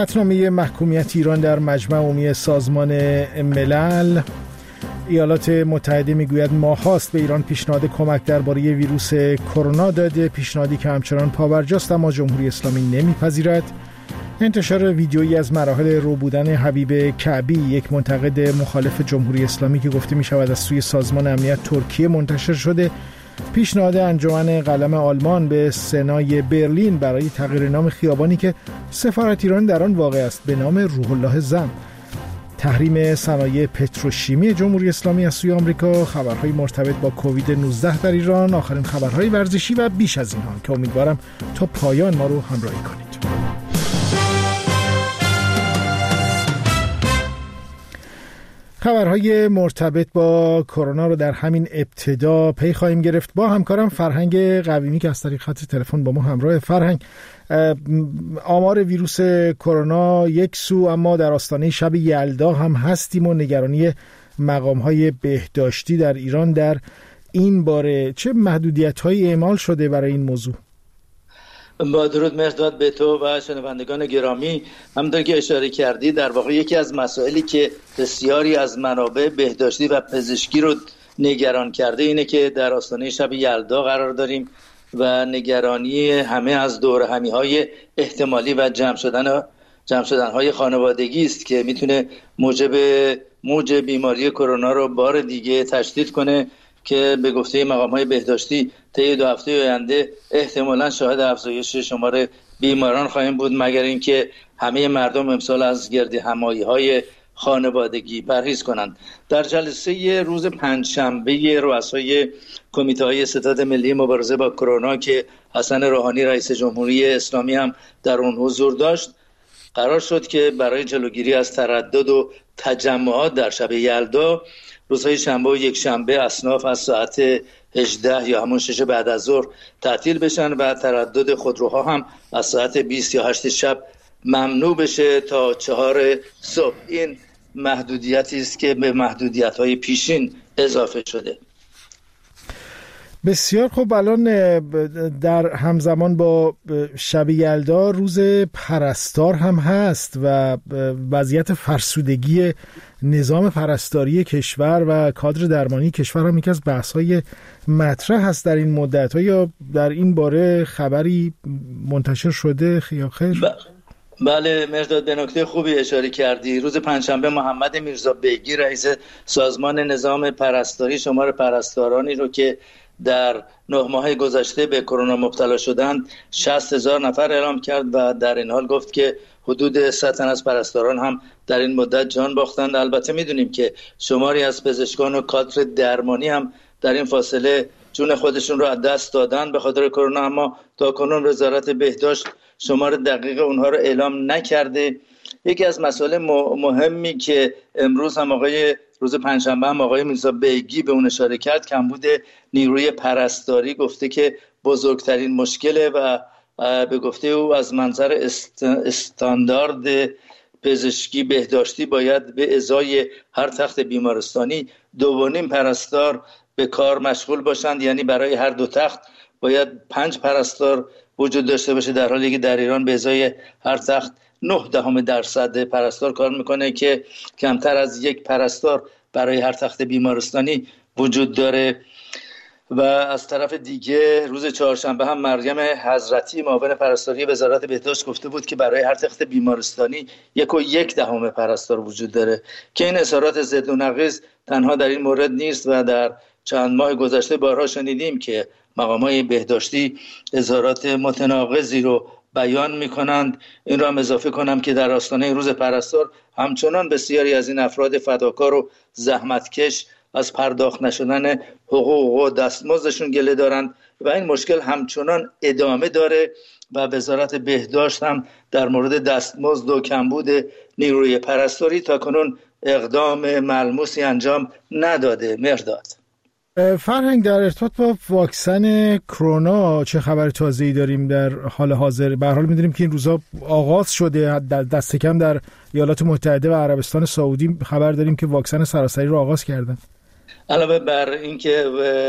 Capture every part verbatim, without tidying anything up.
قطعنامه محکومیت ایران در مجمع عمومی سازمان ملل. ایالات متحده میگوید ماهاست به ایران پیشنهاد کمک درباره ویروس کرونا داده، پیشنهادی که همچنان پابرجاست اما جمهوری اسلامی نمیپذیرد. انتشار ویدیویی از مراحل رو بودن حبیب کعبی، یک منتقد مخالف جمهوری اسلامی که گفته می شود از سوی سازمان امنیت ترکیه منتشر شده. پیشنهاد انجمن قلم آلمان به سنای برلین برای تغییر نام خیابانی که سفارت ایران در آن واقع است به نام روح الله زم. تحریم صنایع پتروشیمی جمهوری اسلامی از سوی آمریکا، خبرهای مرتبط با کووید نوزده در ایران، آخرین خبرهای ورزشی و بیش از اینها که امیدوارم تا پایان ما رو همراهی کنید. خبرهای مرتبط با کرونا رو در همین ابتدا پی خواهیم گرفت با همکارم فرهنگ قویمی که از طریق خط تلفن با ما همراه. فرهنگ، آمار ویروس کرونا یک سو، اما در آستانه شب یلدا هم هستیم و نگرانی مقام‌های بهداشتی در ایران در این باره. چه محدودیت‌هایی اعمال شده برای این موضوع؟ با درود مرداد به تو و شنوندگان گرامی. همونطور که اشاره کردی در واقع یکی از مسائلی که بسیاری از منابع بهداشتی و پزشکی رو نگران کرده اینه که در آستانه شب یلدا قرار داریم و نگرانی همه از دورهمی‌های احتمالی و جمع شدن جمع شدن‌های خانوادگی است که میتونه موجب موج بیماری کرونا رو بار دیگه تشدید کنه که به گفته مقام‌های بهداشتی طی دو هفته آینده احتمالاً شاهد افزایش شمار بیماران خواهیم بود، مگر اینکه همه مردم امسال از گرد همایی‌های خانوادگی پرهیز کنند. در جلسه روز پنجشنبه رؤسای کمیته‌های ستاد ملی مبارزه با کرونا که حسن روحانی رئیس جمهوری اسلامی هم در اون حضور داشت، قرار شد که برای جلوگیری از تردد و تجمعات در شب یلدا روزهای شنبه و یک شنبه اصناف از ساعت هجده یا همون شش بعد از ظهر تعطیل بشن و تردد خودروها هم از ساعت بیست یا هشت شب ممنوع بشه تا چهار صبح. این محدودیتی است که به محدودیت‌های پیشین اضافه شده. بسیار خوب. الان در همزمان با شب یلدا روز پرستار هم هست و وضعیت فرسودگی نظام پرستاری کشور و کادر درمانی کشور هم یکی از بحث‌های مطرح هست در این مدت. یا در این باره خبری منتشر شده یا خیر؟ ب... بله مرداد، به نکته خوبی اشاره کردی. روز پنجشنبه محمد میرزا بیگی رئیس سازمان نظام پرستاری شمار پرستارانی رو که در نه ماه گذشته به کرونا مبتلا شدند شصت هزار نفر اعلام کرد و در این حال گفت که حدود صد تن از پرستاران هم در این مدت جان باختند. البته میدونیم که شماری از پزشکان و کادر درمانی هم در این فاصله جون خودشون رو از دست دادن به خاطر کرونا، اما تا کنون وزارت بهداشت شمار دقیق اونها رو اعلام نکرده. یکی از مسائل مهمی که امروز هم آقای روز پنجشنبه هم آقای میرزا بیگی به اون اشاره کرد کمبود نیروی پرستاری. گفته که بزرگترین مشکله و به گفته او از منظر است استاندارد پزشکی بهداشتی باید به ازای هر تخت بیمارستانی دو و نیم پرستار به کار مشغول باشند، یعنی برای هر دو تخت باید پنج پرستار وجود داشته باشه، در حالی که در ایران به ازای هر تخت نه دهم درصد پرستار کار میکنه که کمتر از یک پرستار برای هر تخت بیمارستانی وجود داره. و از طرف دیگه روز چهارشنبه هم مریم حضرتی معاون پرستاری وزارت بهداشت گفته بود که برای هر تخت بیمارستانی یک و یک دهم پرستار وجود داره که این اظهارات ضد و نقیض تنها در این مورد نیست و در چند ماه گذشته بارها شنیدیم که مقامات بهداشتی اظهارات متناقضی رو بیان میکنند. این را هم اضافه کنم که در آستانه روز پرستار همچنان بسیاری از این افراد فداکار و زحمتکش از پرداخت نشدن حقوق و دستمزدشون گله دارند و این مشکل همچنان ادامه داره و وزارت بهداشت هم در مورد دستمزد و کمبود نیروی پرستاری تا کنون اقدام ملموسی انجام نداده. مرداد فرهنگ، در ارتباط با واکسن کرونا چه خبر تازه‌ای داریم در حال حاضر؟ به هر حال می‌دونیم که این روزا آغاز شده، دست کم در ایالات متحده و عربستان سعودی خبر داریم که واکسن سراسری رو آغاز کردن. علاوه بر اینکه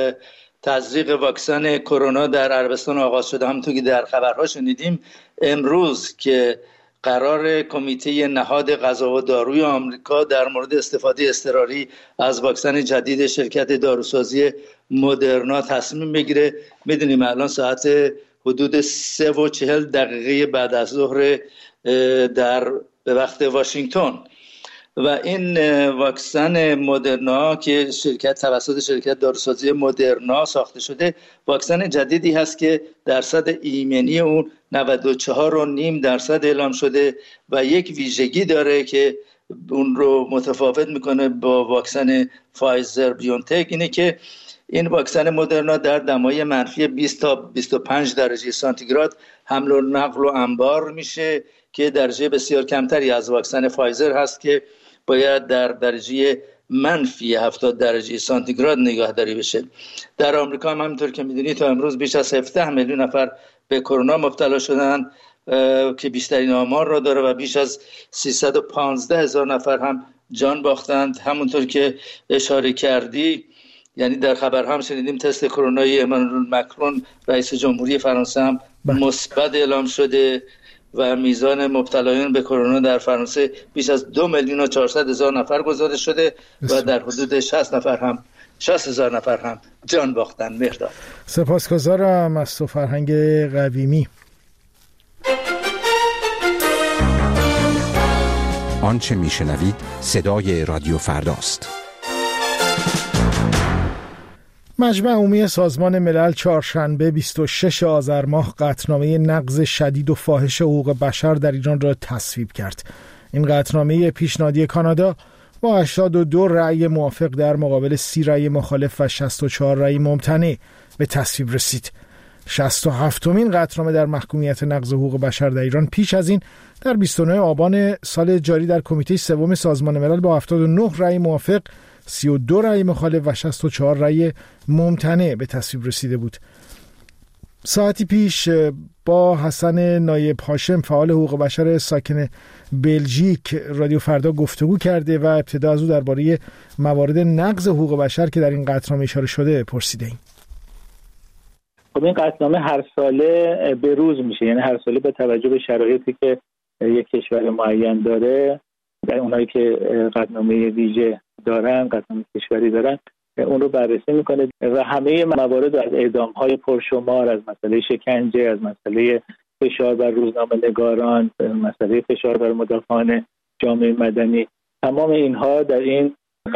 تزریق واکسن کرونا در عربستان آغاز شده، همونطور که در خبرها شنیدیم، امروز که قرار کمیته نهاد غذا و داروی آمریکا در مورد استفاده اضطراری از واکسن جدید شرکت داروسازی مدرنا تصمیم بگیره. میدونیم الان ساعت حدود سه و چهل دقیقه بعد از ظهر در به وقت واشنگتن و این واکسن مدرنا که شرکت توسط شرکت داروسازی مدرنا ساخته شده واکسن جدیدی هست که درصد ایمنی اون نود و چهار و نیم درصد اعلام شده و یک ویژگی داره که اون رو متفاوت میکنه با واکسن فایزر بیونتک، اینه که این واکسن مدرنا در دمای منفی بیست تا بیست و پنج درجه سانتیگراد حمل و نقل و انبار میشه که درجه بسیار کمتری از واکسن فایزر هست که باید در درجه منفی هفتاد درجه سانتیگراد نگهداری بشه. در آمریکا هم همینطور که میدونی تا امروز بیش از هفده میلیون نفر به کرونا مبتلا شدن که بیشترین آمار را داره و بیش از سیصد و پانزده هزار نفر هم جان باختند. همونطور که اشاره کردی، یعنی در خبر هم شنیدیم تست کرونایی امانوئل مکرون رئیس جمهوری فرانسه هم مثبت اعلام شده و میزان مبتلایان به کرونا در فرانسه بیش از دو میلیون و چهارصد هزار نفر گزارش شده و در حدود شصت نفر هم شصت هزار نفر هم جان باختن. مهرداد سپاسگزارم از تو فرهنگ قویمی. آنچه میشنوید صدای رادیو فرداست. مجمع عمومی سازمان ملل چهارشنبه بیست و ششم آذر ماه قطعنامه نقض شدید و فاحش حقوق بشر در ایران را تصویب کرد. این قطعنامه پیشنهادی کانادا با هشتاد و دو رأی موافق در مقابل سی رأی مخالف و شصت و چهار رأی ممتنع به تصویب رسید. شصت و هفتمین قطعنامه در محکومیت نقض حقوق بشر در ایران پیش از این در بیست و نهم آبان سال جاری در کمیته سوم سازمان ملل با هفتاد و نه رأی موافق، سی و دو رأی مخالف و شصت و چهار رأی ممتنع به تصویب رسیده بود. ساعتی پیش با حسن نایب هاشم فعال حقوق بشر ساکن بلژیک رادیو فردا گفتگو کرده و ابتدا از او درباره موارد نقض حقوق بشر که در این قطعنامه اشاره شده پرسیدیم. خب این قطعنامه هر ساله به روز میشه، یعنی هر ساله به توجه به شرایطی که یک کشور معین داره، در اونایی که قطعنامه ویژه دارن، قطعنامه کشوری دارن، اون رو بررسی میکنه و همه موارد از اعدام‌های پرشمار، از مسئله شکنجه، از مسئله فشار بر روزنامه‌نگاران، مسئله فشار بر مدافعان جامعه مدنی، تمام اینها در این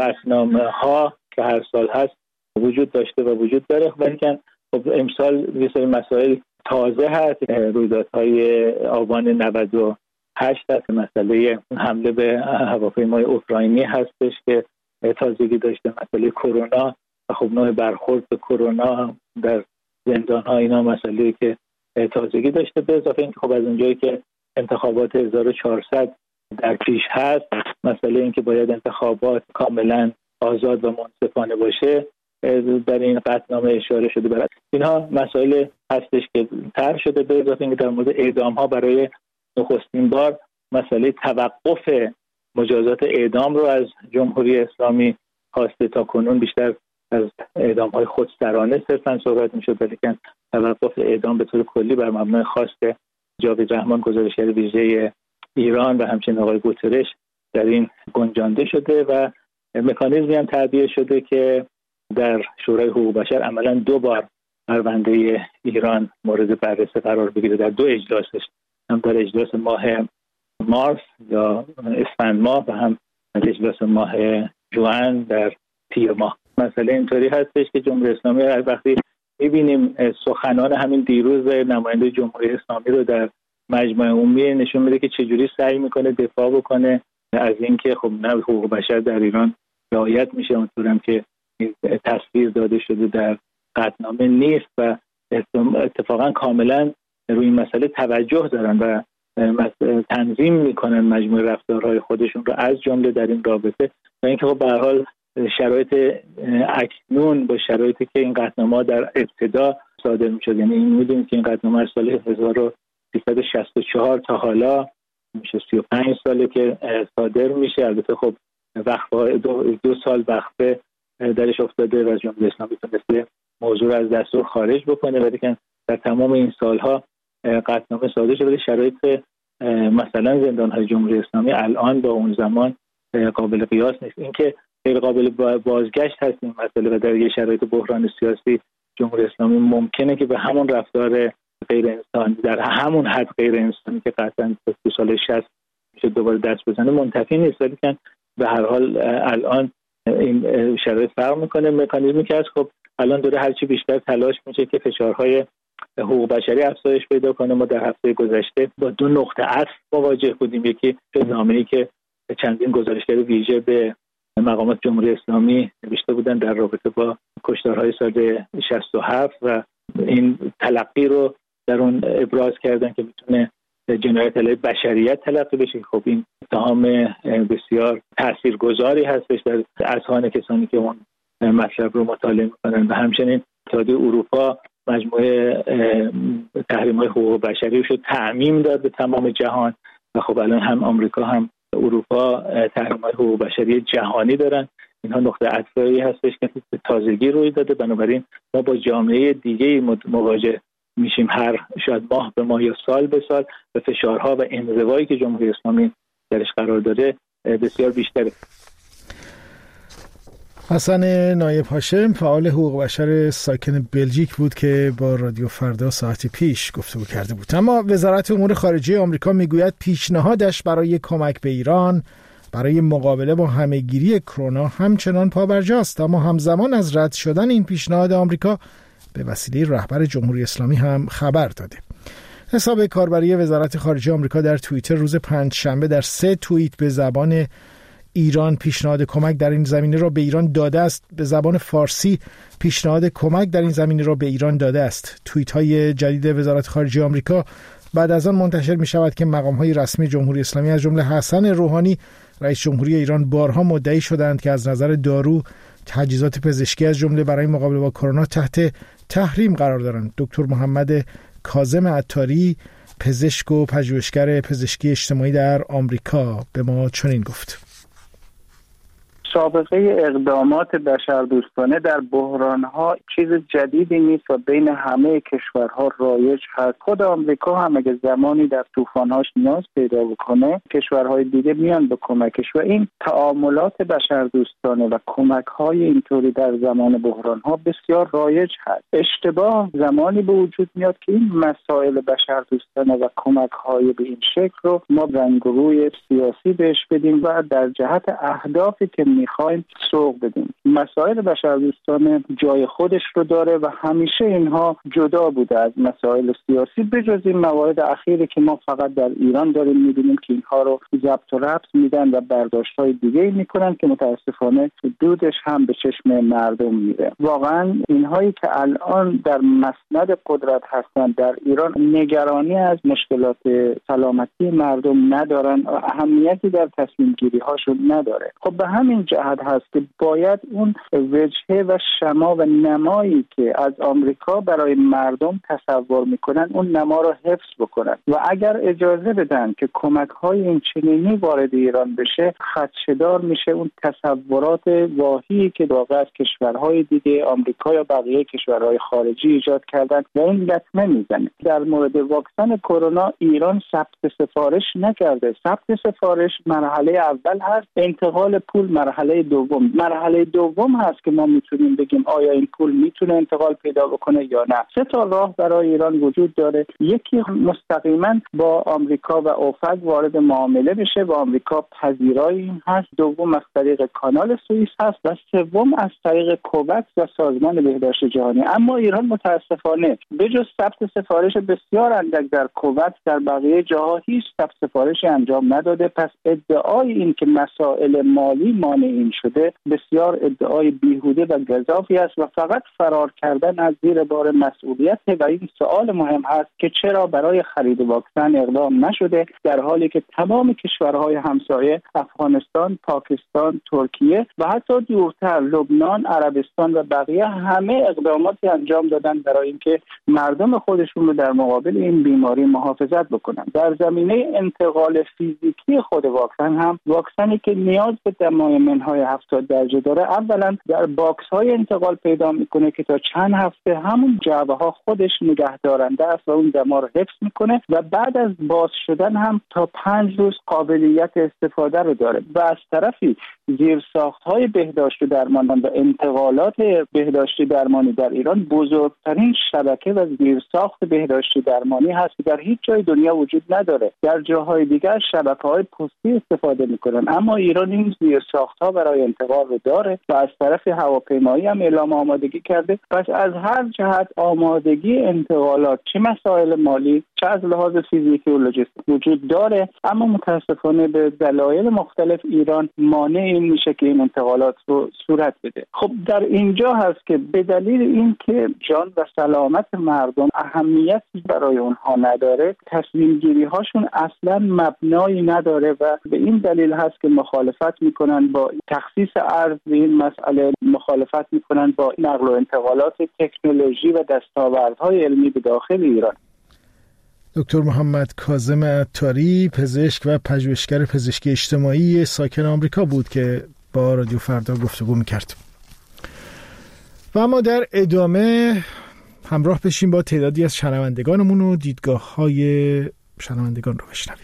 قطعنامه‌ها که هر سال هست وجود داشته و وجود داره. ولی خب امسال یه سری مسائل تازه هست. رویدادهای آبان نود و هشت هست، مسئله حمله به هواپیمای اوکراینی هستش که تازگی داشته، مسئله کرونا و خب نوع برخورد به کرونا در زندان‌ها، اینا مسئله که تازگی داشته. به اضافه اینکه خب از اونجایی که انتخابات هزار و چهارصد در پیش هست، مسئله این که باید انتخابات کاملا آزاد و منصفانه باشه در این قطعنامه اشاره شده. برای اینها مسائل هستش که طرح شده. به اضافه اینکه در مورد اعدام‌ها برای نخستین بار مسئله توقف مجازات اعدام رو از جمهوری اسلامی خواسته. تا کنون بیشتر از اعدام‌های خودسرانه صرفاً صحبت می‌شد، ولی که توقف اعدام به طور کلی بر مبنای خواست جاوید رحمان گزارشگر ویژه ایران و همچنین آقای گوترش در این گنجانده شده و مکانیزمی هم تعبیه شده که در شورای حقوق بشر عملاً دو بار پرونده ایران مورد بررسی قرار بگیره، در دو اجلاسش، هم در اجلاس ماه مارس یا اسفند ماه و هم در اجلاس ماه ژوئن در تیر ماه. مسئله اینطوری هستش که جمهوری اسلامی هر وقتی می‌بینیم سخنان همین دیروز نماینده جمهوری اسلامی رو در مجمع عمومی نشون میده که چجوری سعی میکنه دفاع بکنه از اینکه خب نه حقوق بشر در ایران رعایت میشه اونطورم که تصویر داده شده در قطعنامه نیست و اتفاقا کاملا روی این مسئله توجه دارن و تنظیم میکنن مجموع رفتارهای خودشون رو، از جمله در این رابطه. و اینکه خب به هر حال شرایط اکنون با شرایطی که این قطعنامه در ابتدا صادر میشد، یعنی این میدونیم که این قطعنامه از سال هزار و سیصد و شصت و چهار تا حالا میشه سی و پنج ساله که صادر میشه. البته خب وقفه دو, دو سال وقفه درش افتاده و جمهوری اسلامی تونسته موضوع رو از دستور خارج بکنه، ولی که در تمام این سالها قطعنامه صادر شده. شرایط مثلا زندان‌های جمهوری اسلامی الان با اون زمان قابل قیاس نیست. اینکه غیر قابل بازگشت هست این مسئله و در یه شرایط بحران سیاسی جمهوری اسلامی ممکنه که به همون رفتار غیر انسانی در همون حد غیر انسانی که قطعاً تو سال شصت میشه دوباره دست بزنه منتفی نیست، ولی که به هر حال الان این شرایط فرق میکنه. مکانیزمی که هست خب الان داره هرچی بیشتر تلاش میشه که فشارهای حقوق بشری افزایش پیدا کنه. ما در هفته گذشته با دو نقطه عطف مواجه بودیم. یکی نامه‌ای که چندین گزارشگر ویژه به مقامات جمهوری اسلامی نوشته بودن در رابطه با کشتارهای سال شصت و هفت و این تلقی رو در اون ابراز کردن که میتونه جنایت علیه بشریت تلقی بشه. خب این اتهام بسیار تاثیرگذاری هستش در اذهان کسانی که اون مطلب رو مطالعه میکنن و همچنین اتحادیه اروپا مجموعه تحریم‌های حقوق بشری رو تعمیم داد به تمام جهان و خب الان هم آمریکا هم اروپا تحریم‌های حقوق بشری جهانی دارن. اینها نقطه عطفی هستش که به تازگی روی داده. بنابراین ما با جامعه دیگه مواجه میشیم هر شاید ماه به ماه یا سال به سال و فشارها و انزوایی که جمهوری اسلامی درش قرار داره بسیار بیشتره. حسن نایب هاشم فعال حقوق بشر ساکن بلژیک بود که با رادیو فردا ساعتی پیش گفتگو کرده بود. اما وزارت امور خارجه آمریکا میگوید پیشنهادش برای کمک به ایران برای مقابله با همهگیری کرونا همچنان پابرجاست، اما همزمان از رد شدن این پیشنهاد آمریکا به وسیله رهبر جمهوری اسلامی هم خبر داده. حساب کاربری وزارت خارجه آمریکا در توییتر روز پنجشنبه در سه توییت به زبان ایران پیشنهاد کمک در این زمینه را به ایران داده است. به زبان فارسی پیشنهاد کمک در این زمینه را به ایران داده است. توییت های جدید وزارت خارجه آمریکا بعد از آن منتشر می شود که مقام های رسمی جمهوری اسلامی از جمله حسن روحانی رئیس جمهوری ایران بارها مدعی شدند که از نظر دارو تجهیزات پزشکی از جمله برای مقابله با کرونا تحت تحریم قرار دارند. دکتر محمد کاظم عطاری پزشک و پژوهشگر پزشکی اجتماعی در آمریکا به ما چنین گفت: سابقه اقدامات بشردوستانه در بحران‌ها چیز جدیدی نیست و بین همه کشورها رایج هست. خود آمریکا هم اگه زمانی در طوفان‌هاش نیاز پیدا بکنه کشورهای دیگه میان به کمکش و این تعاملات بشردوستانه و کمک‌های اینطوری در زمان بحران‌ها بسیار رایج هست. اشتباه زمانی به وجود میاد که این مسائل بشردوستانه و کمک‌های به این شکل رو ما رنگ و روی سیاسی بهش بدیم و در جهت اهدافی که میخوایم سوق بدیم. مسائل بشردوستانه جای خودش رو داره و همیشه اینها جدا بوده از مسائل سیاسی، بجز این موارد اخیری که ما فقط در ایران داریم میبینیم که اینها رو ضبط و ربط میدن و برداشت‌های دیگه میکنن که متاسفانه دودش هم به چشم مردم میره. واقعا اینهایی که الان در مسند قدرت هستن در ایران نگرانی از مشکلات سلامتی مردم ندارن و اهمیتی در تصمیم گیری هاشون نداره. خب به همین جهت هست که باید اون وجهه و شما و نمایی که از آمریکا برای مردم تصور میکنن اون نما رو حفظ بکنن و اگر اجازه بدن که کمک‌های این چنینی وارد ایران بشه خدشه‌دار میشه اون تصورات واهی که واقعا از کشورهای دیگه آمریکا یا بقیه کشورهای خارجی ایجاد کردن و این لطمه میزنه. در مورد واکسن کرونا ایران ثبت سفارش نکرده. ثبت سفارش مرحله اول هست، انتقال پول مرحله دوم. مرحله دوم هست که ما میتونیم بگیم آیا این پول میتونه انتقال پیدا بکنه یا نه. سه تا راه برای ایران وجود داره. یکی مستقیما با آمریکا و اوفک وارد معامله بشه و آمریکا پذیرای این هست. دوم از طریق کانال سوئیس هست و سوم از طریق کوواکس و سازمان بهداشت جهانی. اما ایران متاسفانه بجز ثبت سفارش بسیار اندک در کوواکس در بقیه جاها هیچ ثبت سفارشی انجام نداده. پس ادعای این که مسائل مالی مانع این شده بسیار ادعای بیهوده و گزافی است و فقط فرار کردن از زیر بار مسئولیت و این سوال مهم هست که چرا برای خرید واکسن اقدام نشده در حالی که تمام کشورهای همسایه افغانستان، پاکستان، ترکیه و حتی دورتر لبنان، عربستان و بقیه همه اقداماتی انجام دادن برای اینکه مردم خودشون رو در مقابل این بیماری محافظت بکنن. در زمینه انتقال فیزیکی خود واکسن هم واکسنی که نیاز به دمای فن‌های هفتاد درجه داره، اولا در باکس‌های انتقال پیدا میکنه که تا چند هفته همون جعبه‌ها خودش نگهدارنده است و اون دما رو حفظ میکنه و بعد از باز شدن هم تا پنج روز قابلیت استفاده رو داره. و از طرفی زیرساخت‌های بهداشت و درمان و انتقالات بهداشتی درمانی در ایران بزرگترین شبکه و زیرساخت بهداشتی درمانی هست که در هیچ جای دنیا وجود نداره. در جاهای دیگر شبکه‌های پستی استفاده میکنن، اما ایران این زیرساخت‌ها برای انتقال رو داره و از طرف هواپیمایی هم اعلام آمادگی کرده. پس از هر جهت آمادگی انتقالات، چه مسائل مالی چه از لحاظ فیزیکی و لوجستیک وجود داره، اما متاسفانه به دلایل مختلف ایران مانع این میشه که این انتقالات رو صورت بده. خب در اینجا هست که به دلیل اینکه جان و سلامت مردم اهمیتی برای اونها نداره، تصمیم گیری هاشون اصلا مبنایی نداره و به این دلیل هست که مخالفت میکنن با تخصیص ارض به این مسئله، مخالفت میکنن با نقل و انتقالات تکنولوژی و دستاوردهای علمی به داخل ایران. دکتر محمد کاظم عطاری، پزشک و پژوهشگر پزشکی اجتماعی ساکن آمریکا بود که با رادیو فردا گفتگو میکرد. و اما در ادامه همراه بشیم با تعدادی از شنوندگانمون و دیدگاه های شنوندگان رو بشنویم.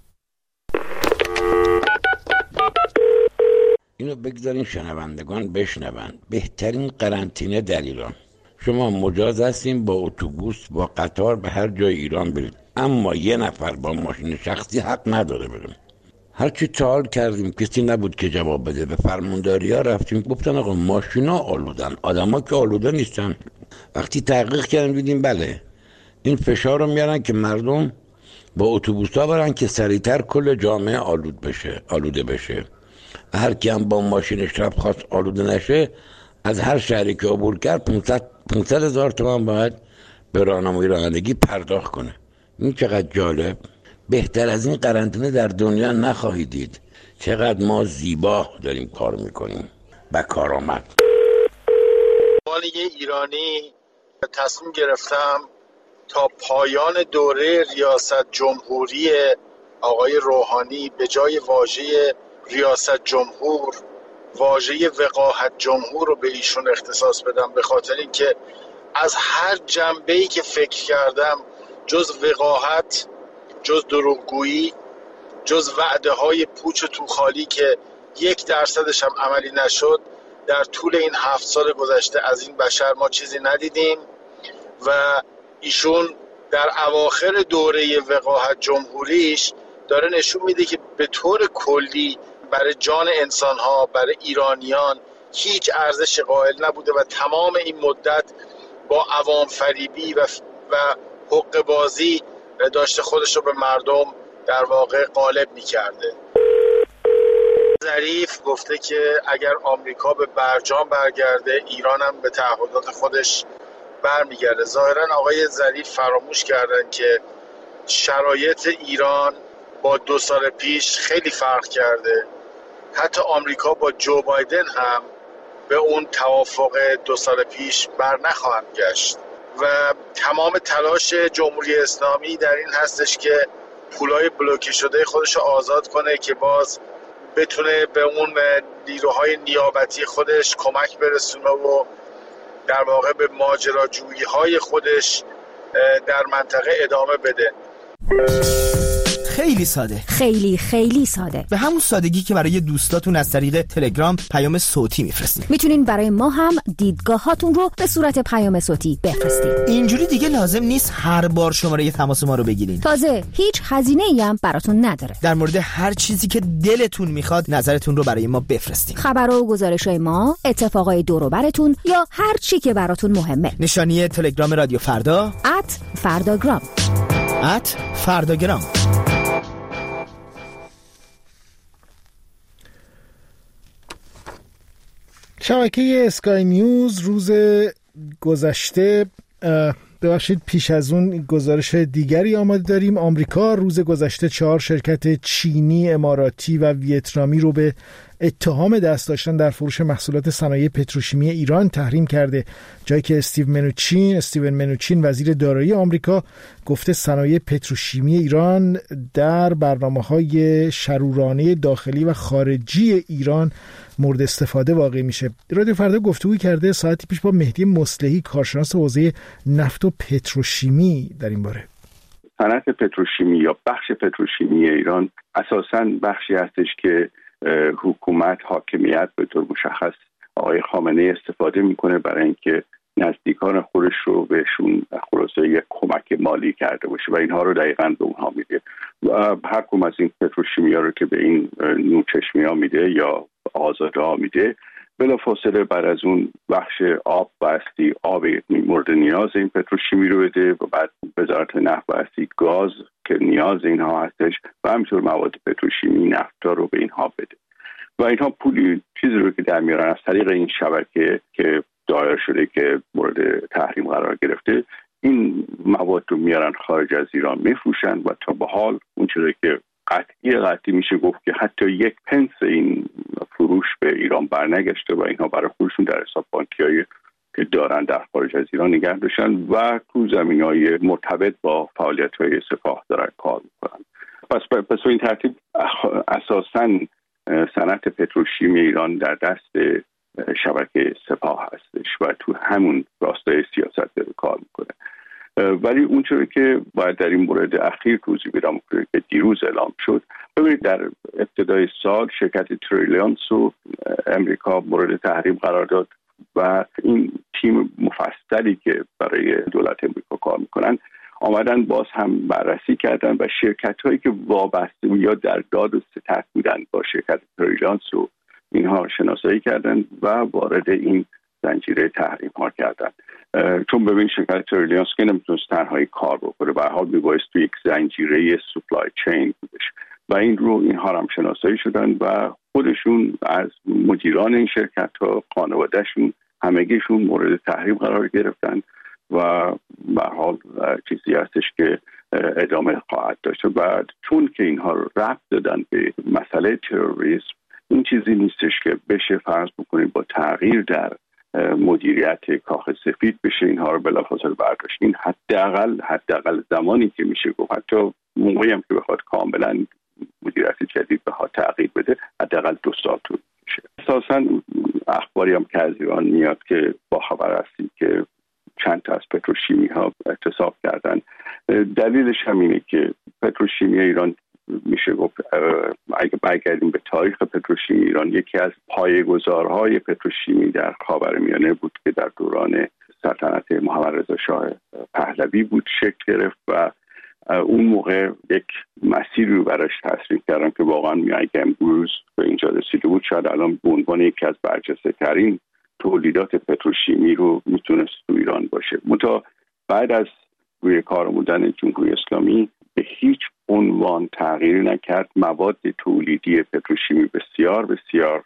اینو بگذارین شنوندگان بشنون. بهترین قرنطینه در ایران. شما مجاز هستین با اتوبوس با قطار به هر جای ایران برید، اما یه نفر با ماشین شخصی حق نداره بریم. هر چی سوال کردیم کسی نبود که جواب بده. به فرمانداری ها رفتیم، گفتن آقا ماشینا آلودن، آدما که آلوده نیستن. وقتی تحقیق کردیم دیدیم بله، این فشار رو میارن که مردم با اتوبوس ها برن که سریعتر کل جامعه آلود بشه آلوده بشه. هر کی هم با ماشینش رفت خواست آلوده نشه، از هر شهری که عبور کرد پانصد هزار تومان باید به راهنمایی رانندگی پرداخت کنه. این چقدر جالب. بهتر از این قرنطینه در دنیا نخواهید دید. چقدر ما زیبا داریم کار میکنیم. با کارآمد. من یه ایرانی تصمیم گرفتم تا پایان دوره ریاست جمهوری آقای روحانی به جای واژه ریاست جمهور واژه وقاحت جمهور رو به ایشون اختصاص بدم، به خاطر اینکه از هر جنبه‌ای که فکر کردم جز وقاحت، جز دروغگویی، جز وعده های پوچ و توخالی که یک درصدش هم عملی نشد، در طول این هفت سال گذشته از این بشر ما چیزی ندیدیم و ایشون در اواخر دوره وقاحت جمهوریش داره نشون میده که به طور کلی برای جان انسان‌ها، برای ایرانیان هیچ ارزش قائل نبوده و تمام این مدت با عوام فریبی و و حقه بازی داشته خودش رو به مردم در واقع غالب می‌کرده. ظریف گفته که اگر آمریکا به برجام برگرده، ایران هم به تعهدات خودش برمیگرده. ظاهراً آقای ظریف فراموش کردن که شرایط ایران با دو سال پیش خیلی فرق کرده. حتی آمریکا با جو بایدن هم به اون توافق دو سال پیش بر نخواهند گشت و تمام تلاش جمهوری اسلامی در این هستش که پولای بلوکه شده خودش رو آزاد کنه که باز بتونه به اون نیروهای نیابتی خودش کمک برسونه و در واقع به ماجراجویی های خودش در منطقه ادامه بده. خیلی ساده، خیلی خیلی ساده، به همون سادگی که برای دوستاتون از طریق تلگرام پیام صوتی میفرستید. میتونین برای ما هم دیدگاهاتون رو به صورت پیام صوتی بفرستید. اینجوری دیگه لازم نیست هر بار شماره تماس ما رو بگیرین. تازه هیچ هزینه‌ای هم براتون نداره. در مورد هر چیزی که دلتون میخواد نظرتون رو برای ما بفرستید. خبر و گزارش‌های ما، اتفاقای دور و براتون یا هر چی که براتون مهمه. نشانی تلگرام رادیو فردا ات فرداگرام ات فرداگرام. شبکه اسکای نیوز روز گذشته، ببخشید پیش از اون گزارش دیگری آماده داریم. آمریکا روز گذشته چهار شرکت چینی، اماراتی و ویتنامی رو به اتهام دست داشتن در فروش محصولات صنایع پتروشیمی ایران تحریم کرده، جایی که استیو منوچین استیون منوچین وزیر دارایی آمریکا گفته صنایع پتروشیمی ایران در برنامه‌های شرورانه داخلی و خارجی ایران مورد استفاده واقع میشه. رادیو فردا گفتگو کرده ساعتی پیش با مهدی مصلحی، کارشناس حوزه نفت و پتروشیمی در این باره. صنعت پتروشیمی یا بخش پتروشیمی ایران اساساً بخشی هستش که حکومت حاکمیت به طور مشخص آقای خامنه‌ای استفاده میکنه برای اینکه نزدیکان خودش رو بهشون خلاصه یک کمک مالی کرده باشه و اینها رو دقیقاً به اونها میده و هر کدوم از این پتروشیمی‌ها رو که به این نوچشمی‌ها میده یا آزادها میده، بلافاصله بعد از اون بخش آب بستی آب مورد نیاز این پتروشیمی رو بده و بعد وزارت نفت بستی گاز که نیاز اینها هستش و همینطور مواد پتروشیمی نفتا رو به اینها بده و اینها پولی چیزی رو که در میارن از طریق این شبکه که دایر شده که مورد تحریم قرار گرفته، این مواد رو میارن خارج از ایران میفروشن و تا به حال اون چیزی که قطعی قطعی میشه گفت که حتی یک پنس این فروش به ایران برنگشته و اینها برای خودشون در حساب بانکیایی که دارن در خارج از ایران نگه داشتن و تو زمینهای مرتبط با فعالیت‌های سپاه دارن کار میکنن. پس پس این ترتیب اساساً صنعت پتروشیمی ایران در دست شبکه سپاه هستش و تو همون راستای سیاست داره کار میکنه. ولی اون چیزی که باید در این مورد اخیر توضیح بدم که دیروز اعلام شد، ببینید در ابتدای سال شرکت تریلیانس رو امریکا مورد تحریم قرار داد و این تیم مفصلی که برای دولت امریکا کار میکنن آمدن باز هم بررسی کردن و شرکت هایی که وابسته یا در داد و ستد بودن با شرکت تریلیانس رو اینها شناسایی کردن و وارد این زنجیره تحریم ها کردن. چون ببین شرکت تریلیانس که نمیتونست تنهایی کار بکنه، به هر حال میبایست تو یک زنجیره سپلای چین بودش و این رو اینها هم شناسایی شدن و خودشون از مدیران این شرکت ها خانوادهشون همگیشون مورد تحریم قرار گرفتن و به هر حال چیزی هستش که ادامه خواهد داشت. و چون که اینها رو ربط دادن به مسئله تروریسم، این چیزی نیستش که بشه فرض بکنیم با تغییر در مدیریت کاخ سفید بشه اینها رو بلافاصله برداشت. این حداقل حداقل زمانی که میشه گفت، حتی موقعی هم که بخواد کاملا مدیریت جدید بخواد تغییر بده، حداقل دو سال طول میشه. اساساً اخباری هم که از ایران میاد که با خبر هستیم که چند تا از پتروشیمی ها اعتصاب کردن. دلیلش همینه که پتروشیمی ایران میشه گفت اگه برگردیم به تاریخ پتروشیمی ایران، یکی از پایه‌گذارهای پتروشیمی در خاورمیانه بود که در دوران سلطنت محمد رضا شاه پهلوی بود شکل گرفت و اون موقع یک مسیری رو براش تصریح کردن که واقعا میگه امروز به اینجا رسیده بود، شاید الان به عنوان یکی از برجسته ترین تولیدات پتروشیمی رو میتونست تو ایران باشه. منتها بعد از روی کار بودن جمهوری اسلامی به هیچ عنوان تغییر نکرد. مواد تولیدی پتروشیمی بسیار بسیار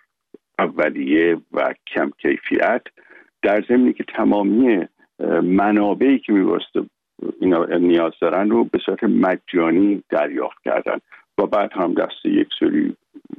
اولیه و کم کیفیت، در ضمنی که تمامی منابعی که می‌بایسته اینا نیاز دارن رو به صورت مجانی دریافت کردن و بعد هم دست یک سری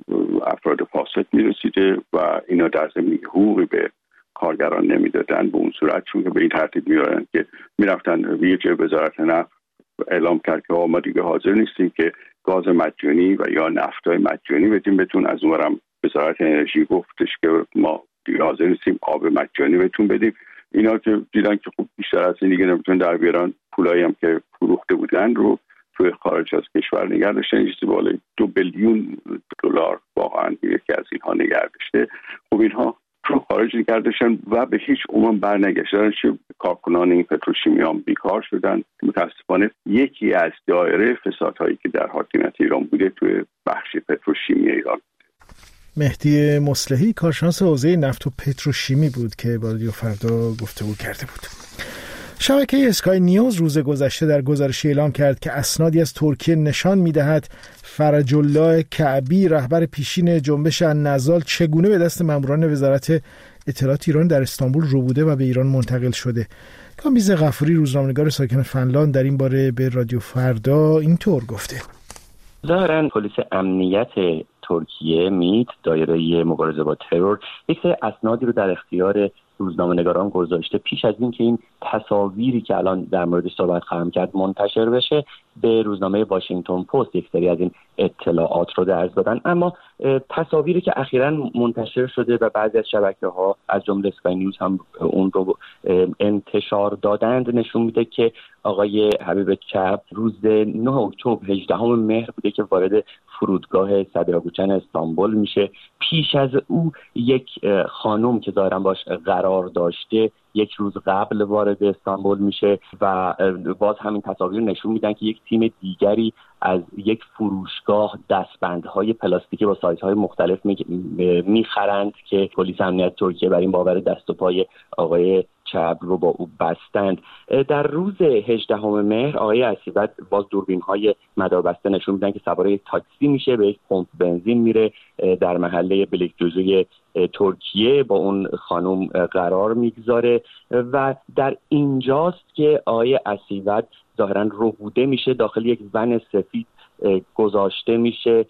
افراد فاسد می‌رسیده و اینا در ضمنی که حقوقی به کارگران نمیدادن به اون صورت، چون که به این ترتیب میارن که میرفتن ویژه وزارت نفت اعلام کرد که ما دیگه حاضر نیستیم که گاز مجانی و یا نفتای مجانی بدیم بهتون. از اونورم وزارت انرژی گفتش که ما دیگه حاضر نیستیم آب مجانی بهتون بدیم. اینا که دیدن که خوب بیشتر از این دیگه نمیتونن در بیارن، پولایی هم که فروخته بودن رو توی خارج از کشور نگه داشتن، چیزی بالای دو بیلیون دلار واقعا یکی از اینها نگه داشته. خب اینها رو خارج نگه داشتن و به هیچ عنوان برنگشتن. چه کارکنان این پتروشیمی هم بیکار شدن. متاسفانه یکی از دایره فسادهایی که در حاکمیت ایران بوده توی بخش پتروشیمی ایران. مهدی مصلحی، کارشناس حوزه نفت و پتروشیمی بود که با رادیو فردا گفتگو کرده بود. شبکه اسکای نیوز روز گذشته در گزارشی اعلام کرد که اسنادی از ترکیه نشان می‌دهد فرج الله کعبی، رهبر پیشین جنبش النضال، چگونه به دست ماموران وزارت اطلاعات ایران در استانبول ربوده و به ایران منتقل شده. کامبیز غفوری، روزنامه‌نگار ساکن فنلاند، در این باره به رادیو فردا اینطور گفته: ظاهراً پلیس امنیت ترکیه میت، دایره مبارزه با ترور، یک سری اسنادی رو در اختیار روزنامه‌نگاران گذاشته پیش از اینکه این تصاویری که الان در موردش صحبت خواهم کرد منتشر بشه به روزنامه واشنگتن پست یک سری از این اطلاعات رو درز دادن. اما تصاویری که اخیراً منتشر شده و بعضی از شبکه‌ها از جمله اسکای نیوز هم اون رو انتشار دادند نشون میده که آقای حبیب چپ روز نه اکتبر هجدهم مهر بوده که وارد فرودگاه صدراگوچن استانبول میشه. پیش از او یک خانم که ظاهراً باش قرار داشته یک روز قبل وارد استانبول میشه و باز همین تصاویر نشون میدن که یک تیم دیگری از یک فروشگاه دستبندهای پلاستیکی با سایزهای مختلف میخرند که پلیس امنیت ترکیه بر این باور دست و پای آقای چپ رو با او بستند. در روز هجدهم مهر آقای اسیوت باز دوربین‌های مداربسته نشون میدن که سوار یک تاکسی میشه، به یک پمپ بنزین میره، در محله بلیکدوزوی ترکیه با اون خانم قرار میگذاره و در اینجاست که آقای اسیوت ظاهراً ربوده میشه، داخل یک ون سفید گذاشته میشه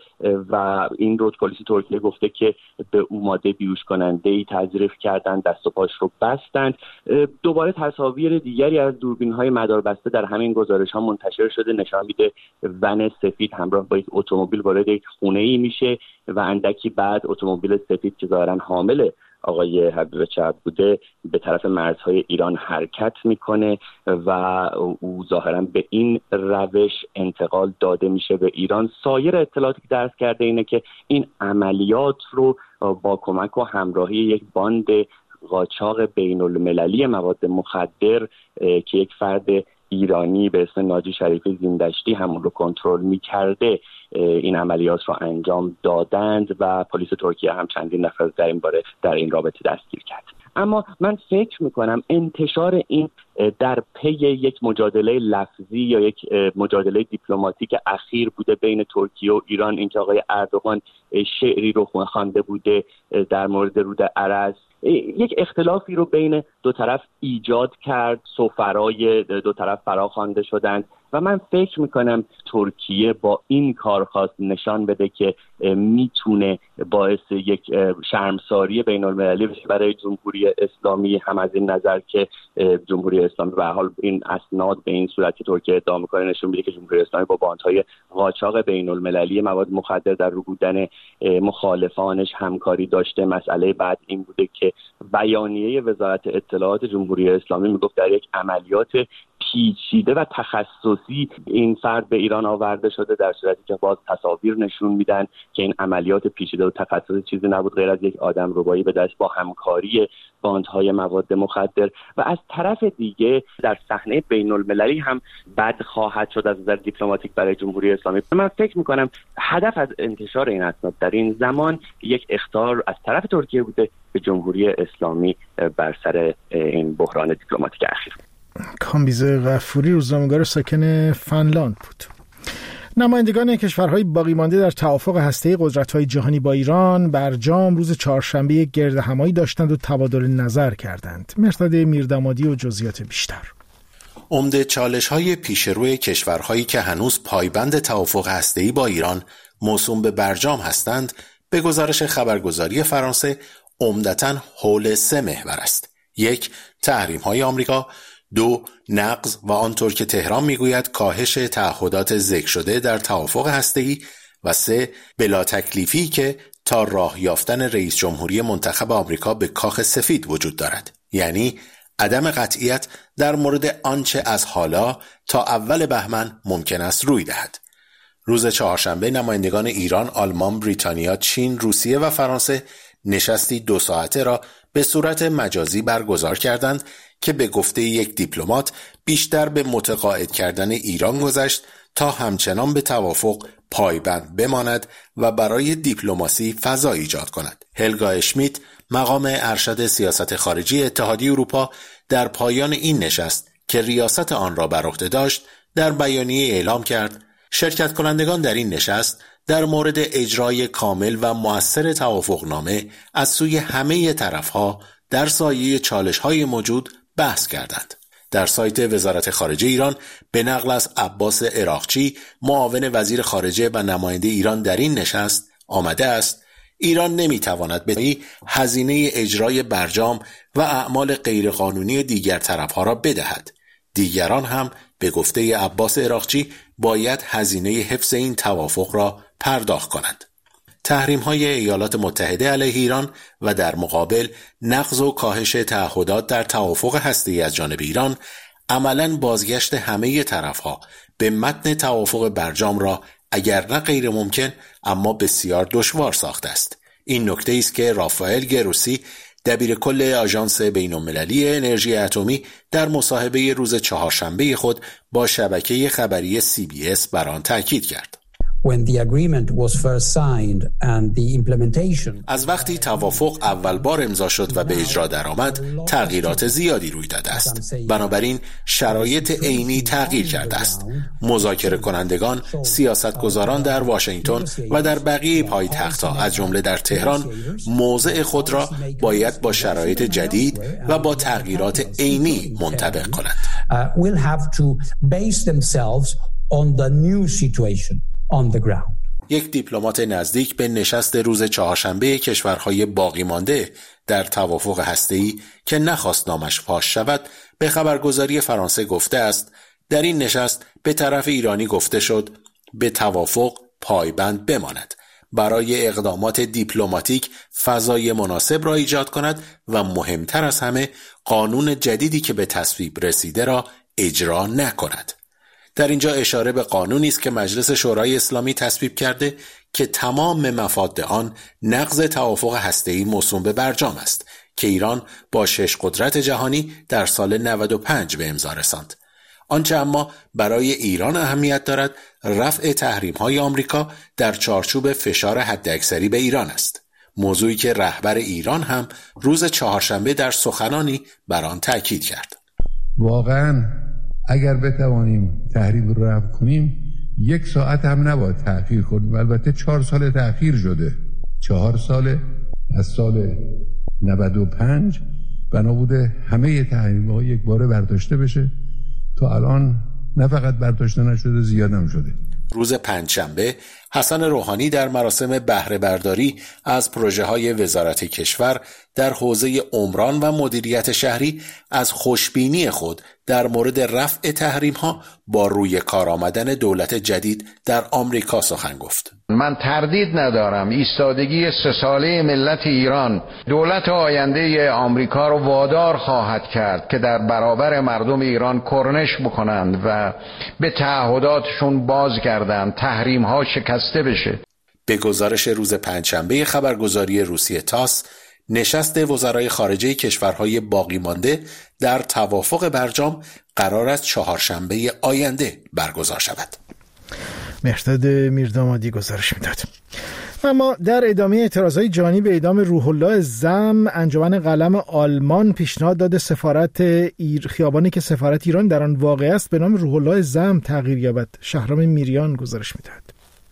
و این رو پلیس ترکیه گفته که به او ماده بیهوش کننده ای تزریق کردن، دست و پاش رو بستند. دوباره تصاویر دیگری از دوربین های مداربسته در همین گزارش ها منتشر شده نشان میده ون سفید همراه با یک اتومبیل وارد یک خونه ای میشه و اندکی بعد اتومبیل سفید که ظاهراً حامل آقای حبیب چپ بوده به طرف مرزهای ایران حرکت میکنه و او ظاهراً به این روش انتقال داده میشه به ایران. سایر اطلاعاتی که درس کرده اینه که این عملیات رو با کمک و همراهی یک باند قاچاق بین المللی مواد مخدر که یک فرد ایرانی به اسم ناجی شریفی زیندشتی همون رو کنترل می‌کرده این عملیات رو انجام دادند و پلیس ترکیه هم چندین نفر در این باره در این رابطه دستگیر کرد. اما من فکر میکنم انتشار این در پی یک مجادله لفظی یا یک مجادله دیپلماتیک اخیر بوده بین ترکیه و ایران، اینکه آقای اردوغان شعری رو خوانده بوده در مورد رود ارز، یک اختلافی رو بین دو طرف ایجاد کرد، سفرای دو طرف فراخوانده شدند و من فکر میکنم ترکیه با این کار خواست نشان بده که میتونه باعث یک شرمساری بین المللی بشه برای جمهوری اسلامی، هم از این نظر که جمهوری اسلامی به هر حال این اسناد به این صورت که ترکیه ادعا میکنه نشون میده که جمهوری اسلامی با باندهای قاچاق بین المللی مواد مخدر در رو بودن مخالفانش همکاری داشته. مسئله بعد این بوده که بیانیه وزارت اطلاعات جمهوری اسلامی میگفت در یک عملیات پیچیده و تخصصی این فرد به ایران آورده شده، در صورتی که باز تصاویر نشون میدن که این عملیات پیچیده و تخصصی چیزی نبود غیر از یک آدم ربایی به دست با همکاری باندهای مواد مخدر. و از طرف دیگه در صحنه بین المللی هم بد خواهد شد از نظر دیپلماتیک برای جمهوری اسلامی. من فکر میکنم هدف از انتشار این اسناد در این زمان یک اخطار از طرف ترکیه بوده به جمهوری اسلامی بر سر این بحران دیپلماتیک اخیر. کامبیز غفوری روزنامه‌نگار ساکن فنلاند بود. نمایندگان کشورهای باقی مانده در توافق هسته‌ای قدرت‌های جهانی با ایران برجام روز چهارشنبه یک گردهمایی داشتند و تبادل نظر کردند. مرداد میردامادی و جزئیات بیشتر. عمده چالش‌های پیشروی کشورهایی که هنوز پایبند توافق هسته‌ای با ایران موسوم به برجام هستند، به گزارش خبرگزاری فرانسه عمدتاً حول سه محور است. یک، تحریم‌های آمریکا، دو، نقض و آنطور که تهران میگوید کاهش تعهدات ذکر شده در توافق هسته‌ای و سه، بلا تکلیفی که تا راه یافتن رئیس جمهوری منتخب آمریکا به کاخ سفید وجود دارد، یعنی عدم قطعیت در مورد آنچه از حالا تا اول بهمن ممکن است روی دهد. روز چهارشنبه نمایندگان ایران، آلمان، بریتانیا، چین، روسیه و فرانسه نشستی دو ساعته را به صورت مجازی برگزار کردند که به گفته یک دیپلمات بیشتر به متقاعد کردن ایران گذشت تا همچنان به توافق پایبند بماند و برای دیپلماسی فضا ایجاد کند. هلگا اشمیت، مقام ارشد سیاست خارجی اتحادیه اروپا، در پایان این نشست که ریاست آن را بر عهده داشت در بیانیه اعلام کرد شرکت کنندگان در این نشست در مورد اجرای کامل و مؤثر توافقنامه از سوی همه طرف‌ها در سایه چالش‌های موجود بحث کردند. در سایت وزارت خارجه ایران به نقل از عباس عراقچی، معاون وزیر خارجه و نماینده ایران در این نشست آمده است ایران نمیتواند به هزینه اجرای برجام و اعمال غیرقانونی دیگر طرفها را بدهد. دیگران هم به گفته عباس عراقچی باید هزینه حفظ این توافق را پرداخت کنند. تحریم‌های ایالات متحده علیه ایران و در مقابل نقض و کاهش تعهدات در توافق هسته‌ای از جانب ایران عملاً بازگشت همه طرفها به متن توافق برجام را اگر نه غیر ممکن اما بسیار دشوار ساخته است. این نکته است که رافائل گروسی دبیر کل آژانس بین‌المللی انرژی اتمی در مصاحبه روز چهارشنبه خود با شبکه خبری سی بی اس بر آن تاکید کرد. When the agreement was first signed and the implementation از وقتی توافق اول بار امضا شد و به اجرا درآمد تغییرات زیادی روی داده است. بنابراین شرایط عینی تغییر کرده است. مذاکره کنندگان، سیاستگزاران در واشنگتن و در بقیه پایتخت‌ها از جمله در تهران موضع خود را باید با شرایط جدید و با تغییرات عینی منطبق کنند. uh, will have to base themselves on the new situation on the ground. یک دیپلمات نزدیک به نشست روز چهارشنبه کشورهای باقی مانده در توافق هسته‌ای که نخواست نامش فاش شود به خبرگزاری فرانسه گفته است در این نشست به طرف ایرانی گفته شد به توافق پایبند بماند، برای اقدامات دیپلماتیک فضای مناسب را ایجاد کند و مهمتر از همه قانون جدیدی که به تصویب رسیده را اجرا نکند. در اینجا اشاره به قانونی است که مجلس شورای اسلامی تصویب کرده که تمام مفاد آن نقض توافق هسته‌ای موسوم به برجام است که ایران با شش قدرت جهانی در سال نود و پنج به امضا رساند. آنچه اما برای ایران اهمیت دارد رفع تحریم‌های آمریکا در چارچوب فشار حداکثری به ایران است، موضوعی که رهبر ایران هم روز چهارشنبه در سخنانی بر آن تاکید کرد. واقعاً اگر بتوانیم تحریم رو رفع کنیم یک ساعت هم نباید تأخیر کنیم. البته چهار سال تأخیر شده، چهار سال از سال نود و پنج بنا بوده همه تحریم ها یک باره برداشته بشه، تا الان نه فقط برداشته نشده زیاد هم شده. روز پنجشنبه حسن روحانی در مراسم بهره برداری از پروژه های وزارت کشور در حوزه عمران و مدیریت شهری از خوشبینی خود در مورد رفع تحریم ها با روی کار آمدن دولت جدید در آمریکا سخن گفت. من تردید ندارم ایستادگی سه ساله ملت ایران دولت آینده آمریکا رو وادار خواهد کرد که در برابر مردم ایران کرنش بکنند و به تعهداتشون بازگردند، تحریم ها شکسته بشه. به گزارش روز پنجشنبه خبرگزاری روسیه تاس، نشست وزرای خارجه کشورهای باقی مانده در توافق برجام قرار است چهارشنبه آینده برگزار شود. مهرداد میردامادی گزارش میداد. اما در ادامه اعتراضهای جانی به اعدام روح الله زم، انجمن قلم آلمان پیشنهاد داده سفارت ایر خیابانی که سفارت ایران در آن واقع است به نام روح الله زم تغییر یابد. شهرام میریان گزارش میداد.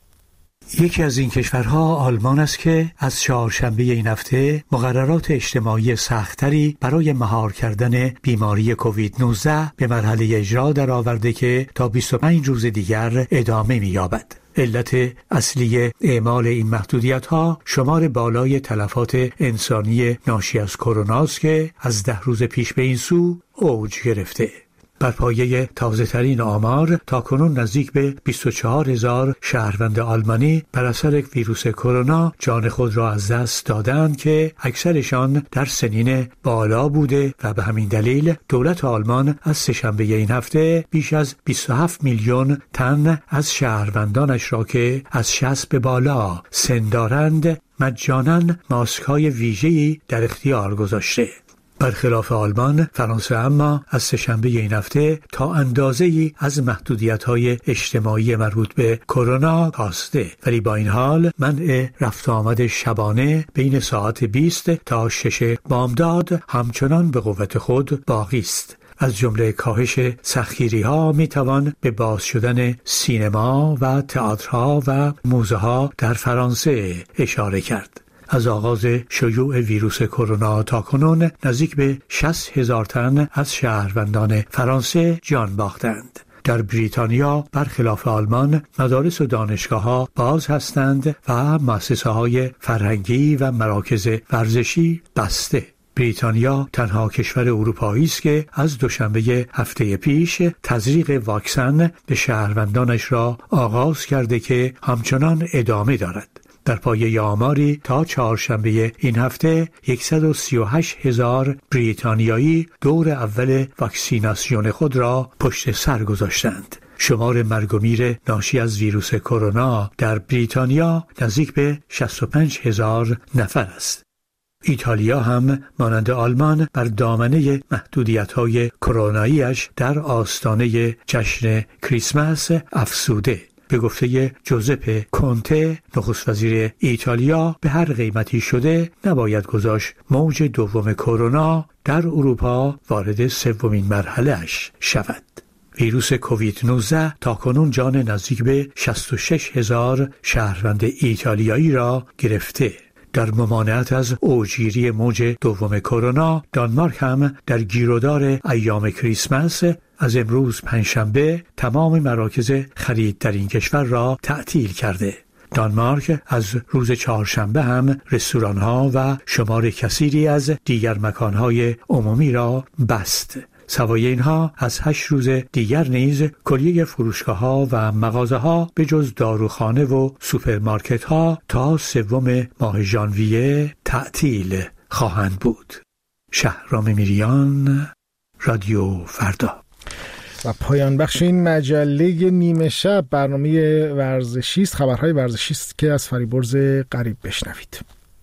یکی از این کشورها آلمان است که از چهارشنبه این هفته مقررات اجتماعی سختری برای مهار کردن بیماری کووید نوزده به مرحله اجرا در آورده که تا بیست و پنج روز دیگر ادامه می‌یابد. علت اصلی اعمال این محدودیت‌ها شمار بالای تلفات انسانی ناشی از کرونا است که از ده روز پیش به این سو اوج گرفته. بر پایه تازه ترین آمار تاکنون نزدیک به بیست و چهار هزار شهروند آلمانی بر اثر ویروس کرونا جان خود را از دست دادند که اکثرشان در سنین بالا بوده و به همین دلیل دولت آلمان از سه‌شنبه این هفته بیش از بیست و هفت میلیون تن از شهروندانش را که از شصت به بالا سن دارند مجاناً ماسک‌های ویژه‌ای در اختیار گذاشته. برخلاف آلمان، فرانسه اما از سه‌شنبه این هفته تا اندازه‌ای از محدودیت‌های اجتماعی مربوط به کرونا کاسته، ولی با این حال منع رفت آمد شبانه بین ساعت بیست تا شش بامداد همچنان به قوت خود باقی است. از جمله کاهش سختگیری‌ها میتوان به باز شدن سینما و تئاترها و موزه‌ها در فرانسه اشاره کرد. از آغاز شیوع ویروس کرونا تا کنون نزدیک به شصت هزار تن از شهروندان فرانسه جان باختند. در بریتانیا برخلاف آلمان مدارس و دانشگاه‌ها باز هستند و مؤسسه‌های فرهنگی و مراکز ورزشی بسته. بریتانیا تنها کشور اروپایی است که از دوشنبه هفته پیش تزریق واکسن به شهروندانش را آغاز کرده که همچنان ادامه دارد. در پایه آماری تا چهارشنبه این هفته صد و سی و هشت هزار بریتانیایی دور اول واکسیناسیون خود را پشت سر گذاشتند. شمار مرگ و میر ناشی از ویروس کرونا در بریتانیا نزدیک به شصت و پنج هزار نفر است. ایتالیا هم مانند آلمان بر دامنه محدودیت‌های کرونایی‌اش در آستانه جشن کریسمس افسوده. به گفته جوزپه کونته نخست وزیر ایتالیا به هر قیمتی شده نباید گذاشت موج دوم کرونا در اروپا وارد سومین مرحله‌اش شود. ویروس کووید نوزده تا کنون جان نزدیک به شصت و شش هزار شهروند ایتالیایی را گرفته. در ممانعت از اوجگیری موج دوم کرونا، دانمارک هم در گیرودار ایام کریسمس از امروز پنجشنبه تمام مراکز خرید در این کشور را تعطیل کرده. دانمارک از روز چهارشنبه هم رستوران‌ها و شمار کثیری از دیگر مکان‌های عمومی را بست. سوای اینها از هشت روز دیگر نیز کلیه فروشگاه‌ها و مغازه‌ها به جز داروخانه و سوپرمارکت‌ها تا سوم ماه ژانویه تعطیل خواهند بود. شهرام میریان، رادیو فردا. و پایان بخش این مجله نیمه شب برنامه ورزشی است، خبرهای ورزشی است که از فریبرز قریب بشنوید.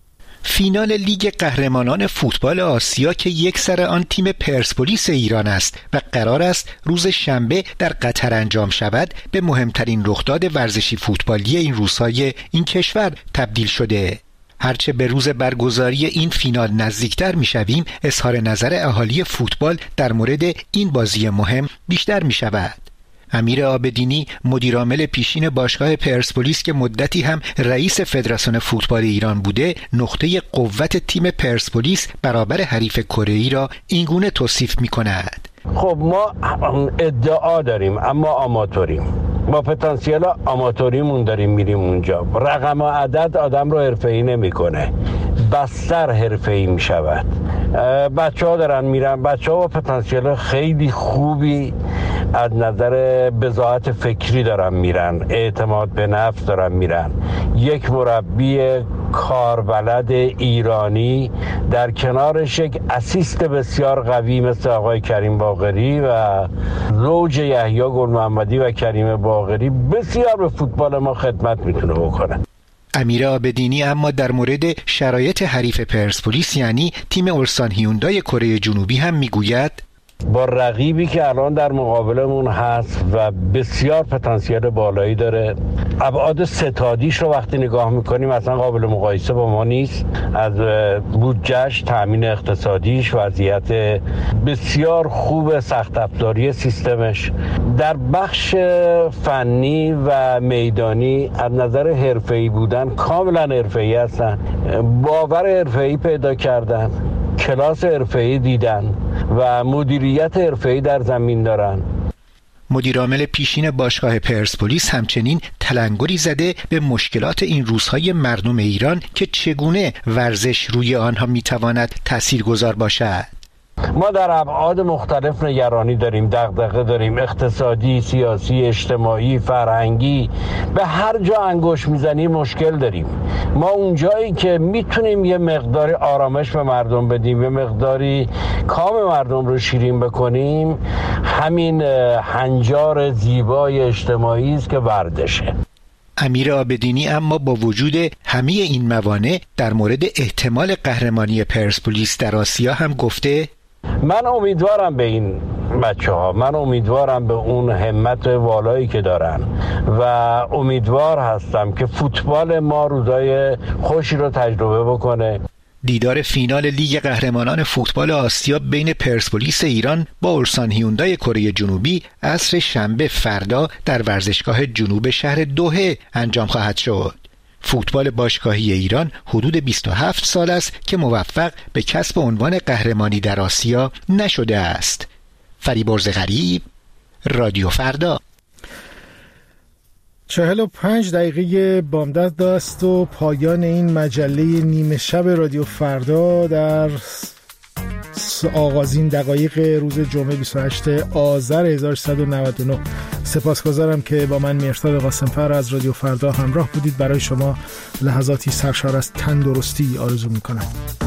فینال لیگ قهرمانان فوتبال آسیا که یک سر آن تیم پرسپولیس ایران است و قرار است روز شنبه در قطر انجام شود، به مهمترین رخداد ورزشی فوتبالی این روزهای این کشور تبدیل شده. هرچه به روز برگزاری این فینال نزدیکتر می‌شویم، اظهار نظر اهالی فوتبال در مورد این بازی مهم بیشتر می‌شود. امیر عابدینی مدیرعامل پیشین باشگاه پرسپولیس که مدتی هم رئیس فدراسیون فوتبال ایران بوده، نقطه قوت تیم پرسپولیس برابر حریف کره‌ای را اینگونه توصیف می‌کند. خب ما ادعا داریم اما آماتوریم، با پتانسیل آماتوریمون داریم میریم اونجا. رقم و عدد آدم رو حرفه‌ای نمی‌کنه، بستر حرفه‌ای می‌شود. بچه‌ها دارن میرن، بچه‌ها با پتانسیل خیلی خوبی از نظر بضاعت فکری دارن میرن، اعتماد به نفس دارن میرن. یک مربی کاربلد ایرانی در کنارش یک اسیست بسیار قوی مثل آقای کریم باقری و زوج یحیی گل محمدی و کریم باقری بسیار به فوتبال ما خدمت میتونه بکنه. امیر عابدینی اما در مورد شرایط حریف پرسپولیس یعنی تیم اولسان هیوندای کره جنوبی هم میگوید با رقیبی که الان در مقابلمون هست و بسیار پتانسیل بالایی داره، ابعاد ستادیش رو وقتی نگاه میکنیم اصلا قابل مقایسه با ما نیست. از بودجهش، تامین اقتصادیش، وضعیت بسیار خوب سخت افزاری سیستمش، در بخش فنی و میدانی از نظر حرفه‌ای بودن کاملا حرفه‌ای هستن، باور حرفه‌ای پیدا کردن، کلاس حرفه‌ای دیدن و مدیریت حرفه‌ای در زمین دارن. مدیرعامل پیشین باشگاه پرسپولیس همچنین تلنگری زده به مشکلات این روزهای مردم ایران که چگونه ورزش روی آنها میتواند تاثیرگذار باشد. ما در ابعاد مختلف نگرانی داریم، دغدغه داریم، اقتصادی، سیاسی، اجتماعی، فرهنگی، به هر جا انگشت میزنیم مشکل داریم. ما اونجایی که میتونیم یه مقداری آرامش به مردم بدیم، یه مقداری کام مردم رو شیرین بکنیم، همین هنجار زیبای اجتماعی است که ورزشه. امیر عابدینی اما با وجود همه این موانع در مورد احتمال قهرمانی پرسپولیس در آسیا هم گفته من امیدوارم به این بچه ها، من امیدوارم به اون همت والایی که دارن و امیدوار هستم که فوتبال ما روزای خوشی رو تجربه بکنه. دیدار فینال لیگ قهرمانان فوتبال آسیا بین پرسپولیس ایران با اولسان هیوندای کره جنوبی عصر شنبه فردا در ورزشگاه جنوب شهر دوحه انجام خواهد شد. فوتبال باشگاهی ایران حدود بیست و هفت سال است که موفق به کسب عنوان قهرمانی در آسیا نشده است. فریبرز غریب، رادیو فردا. چهل و پنج دقیقه بامداد است و پایان این مجله نیمه شب رادیو فردا در آغازین دقایق روز جمعه بیست و هشتم آذر هزار و سیصد و نود و نه. سپاسگزارم که با من مهرداد قاسم‌فر از رادیو فردا همراه بودید. برای شما لحظاتی سرشار از تندرستی آرزو می‌کنم.